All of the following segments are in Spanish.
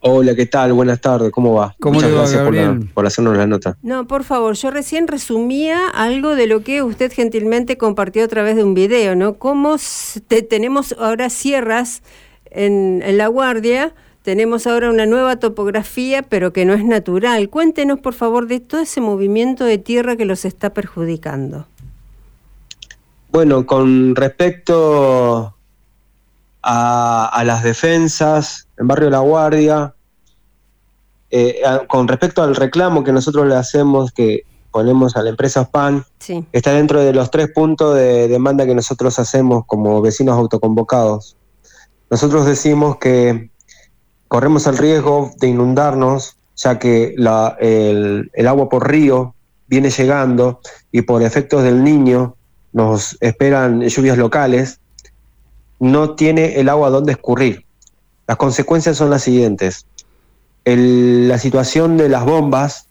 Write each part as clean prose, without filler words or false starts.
Hola, ¿qué tal? Buenas tardes, ¿cómo va? ¿Cómo Muchas le va, gracias Gabriel? por hacernos la nota. No, por favor, yo recién resumía algo de lo que usted gentilmente compartió a través de un video, ¿no? Cómo tenemos ahora sierras en La Guardia, tenemos ahora una nueva topografía, pero que no es natural. Cuéntenos, por favor, de todo ese movimiento de tierra que los está perjudicando. Bueno, con respecto a las defensas en Barrio La Guardia, con respecto al reclamo que nosotros le hacemos, que ponemos a la empresa OSPAN, Sí. está dentro de los 3 puntos de demanda que nosotros hacemos como vecinos autoconvocados. Nosotros decimos que corremos el riesgo de inundarnos, ya que el agua por río viene llegando y por efectos del Niño nos esperan lluvias locales, no tiene el agua donde escurrir. Las consecuencias son las siguientes. La situación de las bombas,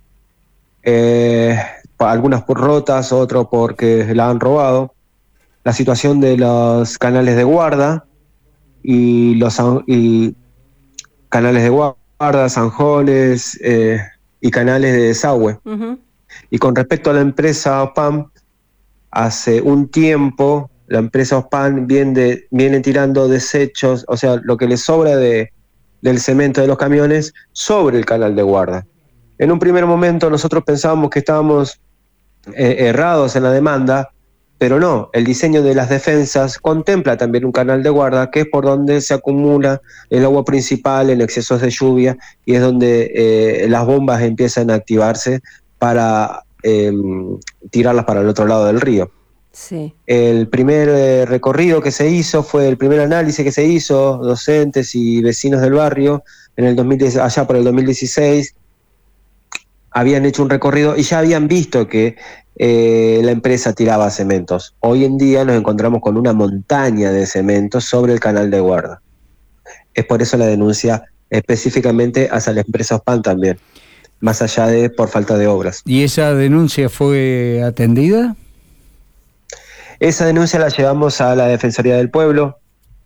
algunas por rotas, otras porque la han robado, la situación de los canales de guarda y canales de guarda, zanjones y canales de desagüe. Uh-huh. Y con respecto a la empresa OSPAN, hace un tiempo la empresa OSPAN viene tirando desechos, o sea, lo que le sobra del cemento de los camiones sobre el canal de guarda. En un primer momento nosotros pensábamos que estábamos errados en la demanda, pero no, el diseño de las defensas contempla también un canal de guarda, que es por donde se acumula el agua principal en excesos de lluvia, y es donde las bombas empiezan a activarse para tirarlas para el otro lado del río. Sí. El primer recorrido que se hizo fue el primer análisis que se hizo, docentes y vecinos del barrio, allá por el 2016, habían hecho un recorrido y ya habían visto que la empresa tiraba cementos. Hoy en día nos encontramos con una montaña de cementos sobre el canal de guarda. Es por eso la denuncia específicamente hacia la empresa OSPAN también, más allá de por falta de obras. ¿Y esa denuncia fue atendida? Esa denuncia la llevamos a la Defensoría del Pueblo.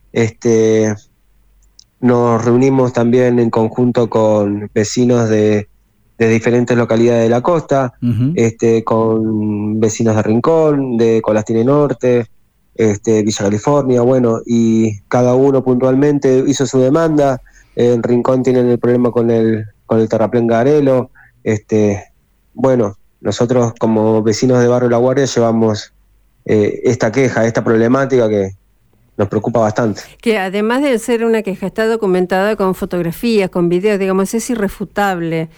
Nos reunimos también en conjunto con vecinos de diferentes localidades de la costa, Uh-huh. con vecinos de Rincón, de Colastine Norte, Villa California, bueno, y cada uno puntualmente hizo su demanda. En Rincón tienen el problema con el terraplén Garelo. Bueno, nosotros como vecinos de Barrio La Guardia llevamos esta queja, esta problemática que nos preocupa bastante. Que además de ser una queja, está documentada con fotografías, con videos, digamos, es irrefutable.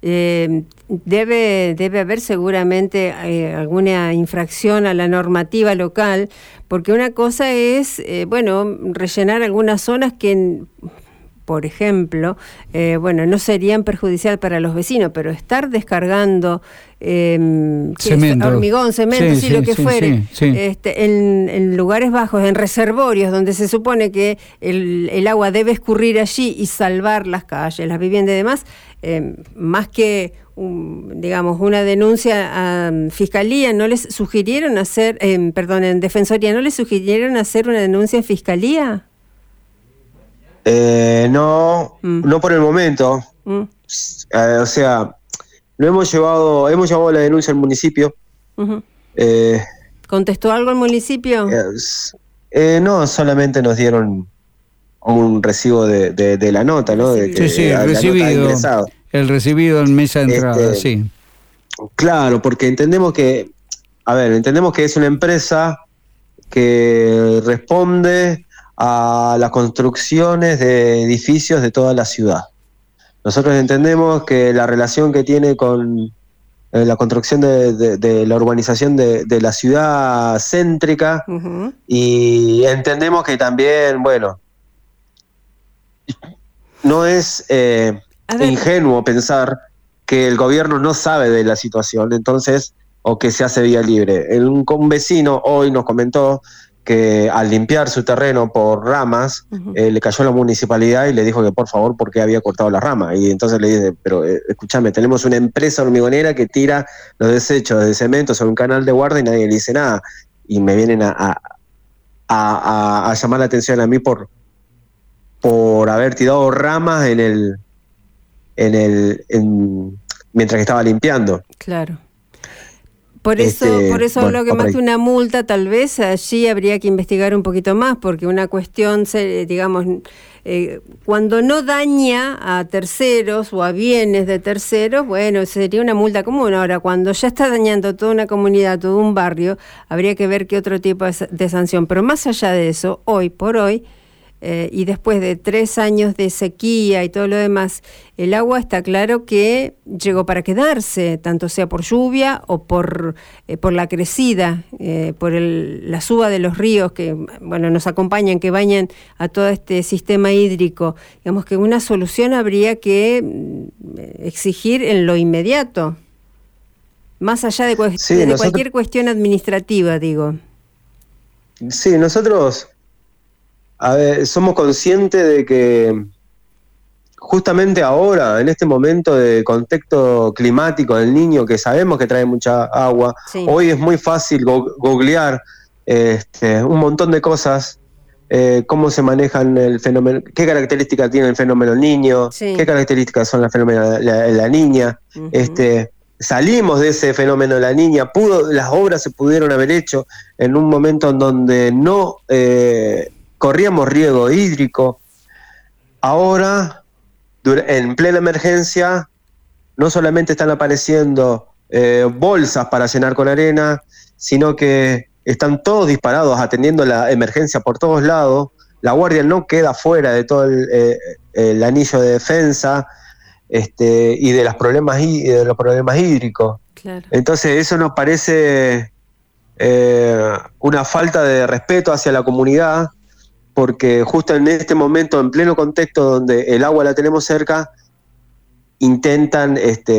Debe haber seguramente alguna infracción a la normativa local, porque una cosa es, rellenar algunas zonas que, por ejemplo, no serían perjudicial para los vecinos, pero estar descargando Cemento. hormigón, cemento, Sí, lo que fuere, sí. en lugares bajos, en reservorios, donde se supone que el agua debe escurrir allí y salvar las calles, las viviendas y demás, más que una denuncia a Fiscalía, ¿no les sugirieron hacer, en Defensoría, ¿no les sugirieron hacer una denuncia en Fiscalía? No por el momento. O sea, lo hemos llevado la denuncia al municipio. Uh-huh. ¿Contestó algo el municipio? No, solamente nos dieron un recibo de la nota, ¿no? Sí, el recibido en mesa de entrada, sí. Claro, porque entendemos que es una empresa que responde a las construcciones de edificios de toda la ciudad. Nosotros entendemos que la relación que tiene con la construcción de la urbanización de la ciudad céntrica, uh-huh. Y entendemos que también, no es ingenuo pensar que el gobierno no sabe de la situación, entonces, o que se hace vía libre. Un vecino hoy nos comentó que al limpiar su terreno por ramas, uh-huh. Le cayó a la municipalidad y le dijo que por favor, porque había cortado las ramas. Y entonces le dice, pero escúchame, tenemos una empresa hormigonera que tira los desechos de cemento sobre un canal de guarda y nadie le dice nada. Y me vienen a llamar la atención a mí por haber tirado ramas en mientras que estaba limpiando. Claro. Por eso hablo que más que una multa, tal vez allí habría que investigar un poquito más, porque una cuestión, digamos, cuando no daña a terceros o a bienes de terceros, bueno, sería una multa común. Ahora, cuando ya está dañando toda una comunidad, todo un barrio, habría que ver qué otro tipo de sanción. Pero más allá de eso, hoy por hoy, y después de 3 años de sequía y todo lo demás, el agua está claro que llegó para quedarse, tanto sea por lluvia o por la crecida, por la suba de los ríos que nos acompañan, que bañan a todo este sistema hídrico. Digamos que una solución habría que exigir en lo inmediato, más allá de cualquier cuestión administrativa, digo. Sí, nosotros... A ver, somos conscientes de que justamente ahora, en este momento de contexto climático del Niño, que sabemos que trae mucha agua, sí. Hoy es muy fácil googlear un montón de cosas, cómo se manejan el fenómeno, qué características tiene el fenómeno del Niño, sí. Qué características son las fenómenos de la Niña. Uh-huh. Salimos de ese fenómeno de la Niña, las obras se pudieron haber hecho en un momento en donde no... corríamos riesgo hídrico. Ahora, en plena emergencia, no solamente están apareciendo bolsas para llenar con arena, sino que están todos disparados atendiendo la emergencia por todos lados. La Guardia no queda fuera de todo el anillo de defensa y de los problemas hídricos. Claro. Entonces eso nos parece una falta de respeto hacia la comunidad, porque justo en este momento, en pleno contexto donde el agua la tenemos cerca, intentan,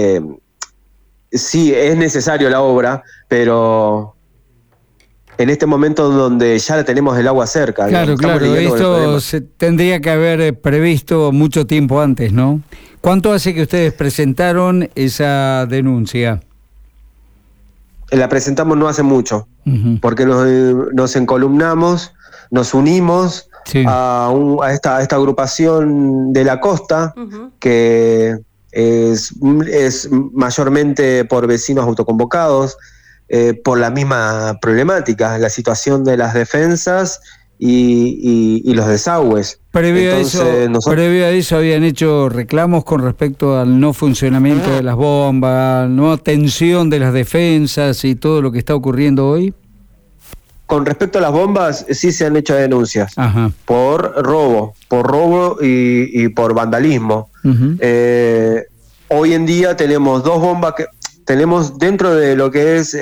sí, es necesario la obra, pero en este momento donde ya tenemos el agua cerca. Claro, esto se tendría que haber previsto mucho tiempo antes, ¿no? ¿Cuánto hace que ustedes presentaron esa denuncia? La presentamos no hace mucho, uh-huh. Porque nos encolumnamos, nos unimos, sí. a esta agrupación de la costa, uh-huh. Que es mayormente por vecinos autoconvocados, por la misma problemática, la situación de las defensas y los desagües. Previo a eso habían hecho reclamos con respecto al no funcionamiento de las bombas, no atención de las defensas y todo lo que está ocurriendo hoy. Con respecto a las bombas, sí se han hecho denuncias. Ajá. por robo y por vandalismo. Uh-huh. Hoy en día tenemos 2 bombas que tenemos dentro de lo que es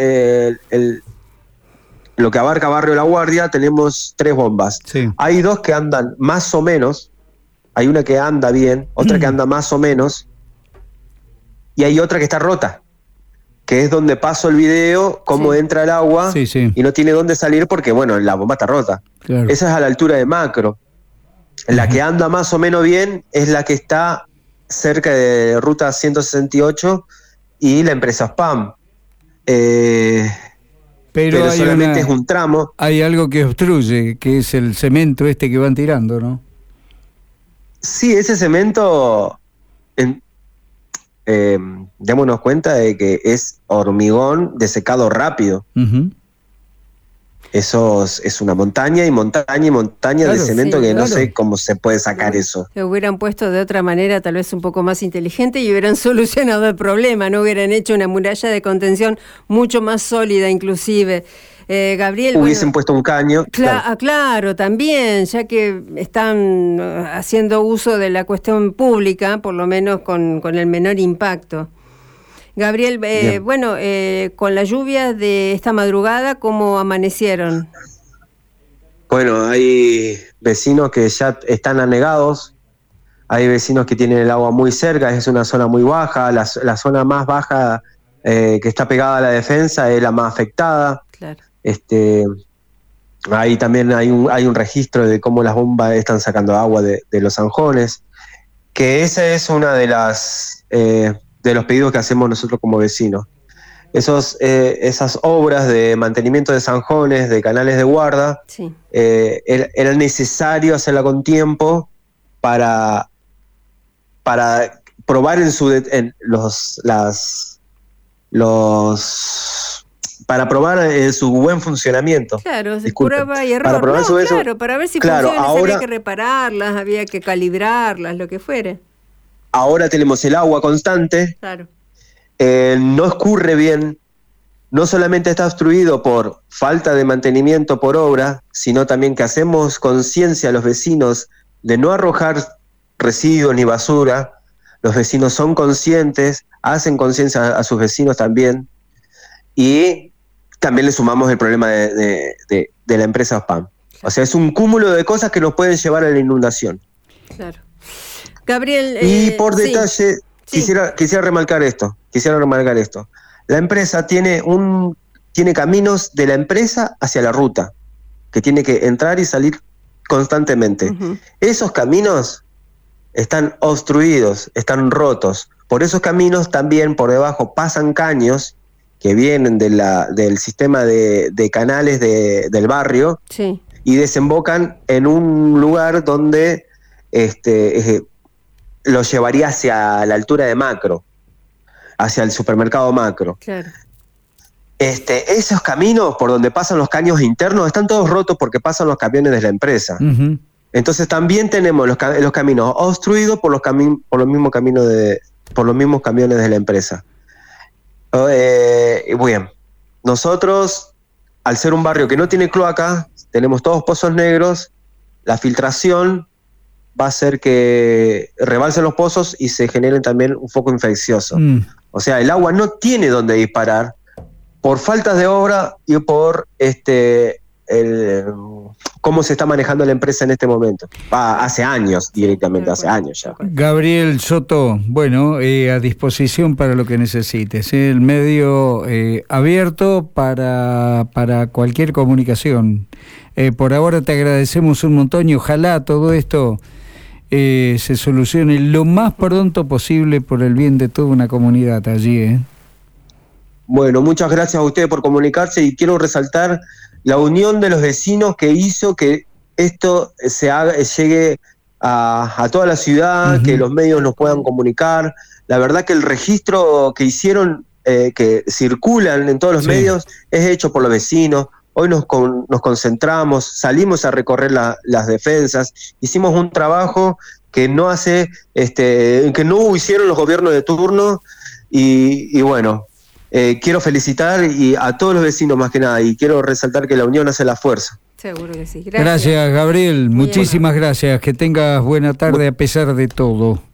lo que abarca Barrio La Guardia, tenemos 3 bombas. Sí. Hay 2 que andan más o menos, hay una que anda bien, otra que anda más o menos, y hay otra que está rota, que es donde paso el video, cómo sí. Entra el agua, sí, sí. Y no tiene dónde salir porque, la bomba está rota. Claro. Esa es a la altura de Macro. La que anda más o menos bien es la que está cerca de Ruta 168 y la empresa SPAM. Pero solamente es un tramo. Hay algo que obstruye, que es el cemento que van tirando, ¿no? Sí, ese cemento... démonos cuenta de que es hormigón desecado rápido. Uh-huh. Eso es una montaña claro, de cemento, sí, que claro. No sé cómo se puede sacar eso. Se hubieran puesto de otra manera, tal vez un poco más inteligente, y hubieran solucionado el problema, no hubieran hecho una muralla de contención mucho más sólida inclusive. Gabriel, hubiesen puesto un caño. Claro, también, ya que están haciendo uso de la cuestión pública, por lo menos con el menor impacto. Gabriel, con la lluvia de esta madrugada, ¿cómo amanecieron? Bueno, hay vecinos que ya están anegados, hay vecinos que tienen el agua muy cerca, es una zona muy baja, la zona más baja que está pegada a la defensa es la más afectada. Claro. Ahí también hay un registro de cómo las bombas están sacando agua de los zanjones, que esa es una de los pedidos que hacemos nosotros como vecinos. Esas obras de mantenimiento de zanjones, de canales de guarda, sí. Era necesario hacerla con tiempo para probar para probar su buen funcionamiento. Claro, Disculpen. prueba y error. Para probar para ver si funciona, había que repararlas, había que calibrarlas, lo que fuera. Ahora tenemos el agua constante. Claro. No escurre bien. No solamente está obstruido por falta de mantenimiento por obra, sino también que hacemos conciencia a los vecinos de no arrojar residuos ni basura. Los vecinos son conscientes, hacen conciencia a sus vecinos también, y también le sumamos el problema de la empresa OSPAM. O sea, es un cúmulo de cosas que nos pueden llevar a la inundación. Claro. Gabriel... y por detalle, quisiera remarcar esto. La empresa tiene caminos de la empresa hacia la ruta, que tiene que entrar y salir constantemente. Uh-huh. Esos caminos están obstruidos, están rotos. Por esos caminos también por debajo pasan caños que vienen del sistema de canales del barrio, sí, y desembocan en un lugar donde lo llevaría hacia la altura de Macro, hacia el supermercado Macro. Claro. Esos caminos por donde pasan los caños internos están todos rotos porque pasan los camiones de la empresa. Uh-huh. Entonces también tenemos los caminos obstruidos por los mismos camiones de la empresa. Bien, nosotros, al ser un barrio que no tiene cloaca, tenemos todos pozos negros. La filtración va a hacer que rebalsen los pozos y se generen también un foco infeccioso. O sea, el agua no tiene dónde disparar por faltas de obra y por cómo se está manejando la empresa en este momento. Hace años directamente, hace años ya. Gabriel Soto, bueno, a disposición para lo que necesites. El medio abierto para cualquier comunicación. Por ahora te agradecemos un montón y ojalá todo esto se solucione lo más pronto posible por el bien de toda una comunidad allí. Bueno, muchas gracias a ustedes por comunicarse y quiero resaltar la unión de los vecinos que hizo que esto llegue a toda la ciudad, uh-huh, que los medios nos puedan comunicar. La verdad que el registro que hicieron, que circulan en todos los medios, es hecho por los vecinos. Hoy nos concentramos, salimos a recorrer las defensas, hicimos un trabajo que no hicieron los gobiernos de turno y bueno. Quiero felicitar a todos los vecinos más que nada y quiero resaltar que la unión hace la fuerza. Seguro que sí. Gracias Gabriel. Muchísimas gracias. Que tengas buena tarde a pesar de todo.